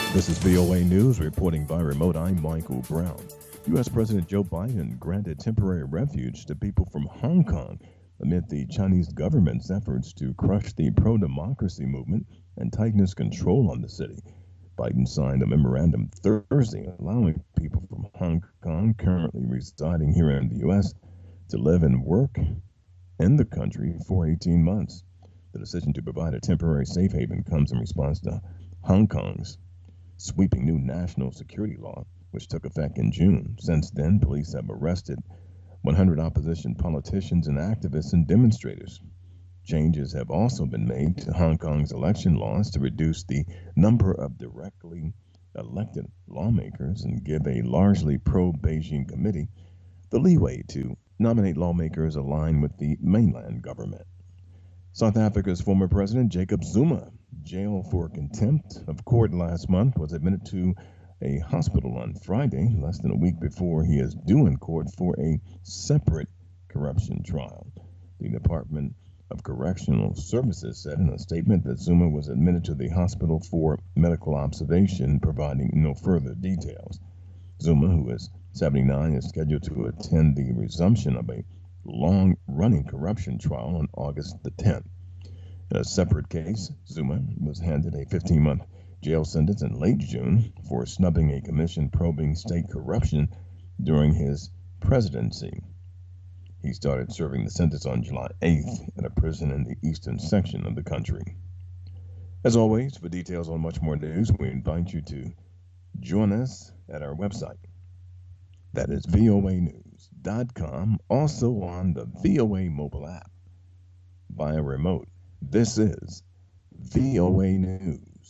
This is VOA News reporting by remote. I'm Michael Brown. U.S. President Joe Biden granted temporary refuge to people from Hong Kong amid the Chinese government's efforts to crush the pro democracy movement and tighten its control on the city. Biden signed a memorandum Thursday allowing people from Hong Kong currently residing here in the U.S. to live and work in the country for 18 months. The decision to provide a temporary safe haven comes in response to Hong Kong's sweeping new national security law, which took effect in June. Since then, police have arrested 100 opposition politicians and activists and demonstrators. Changes have also been made to Hong Kong's election laws to reduce the number of directly elected lawmakers and give a largely pro Beijing committee the leeway to nominate lawmakers aligned with the mainland government. South Africa's former president, Jacob Zuma, jailed for contempt of court last month, was admitted to a hospital on Friday, less than a week before he is due in court for a separate corruption trial. The Department of Correctional Services said in a statement that Zuma was admitted to the hospital for medical observation, providing no further details. Zuma, who is 79, is scheduled to attend the resumption of a long-running corruption trial on August the 10th. In a separate case, Zuma was handed a 15-month jail sentence in late June for snubbing a commission probing state corruption during his presidency. He started serving the sentence on July 8th at a prison in the eastern section of the country. As always, for details on much more news, we invite you to join us at our website. That is voanews.com, also on the VOA mobile app. Via remote, this is VOA News.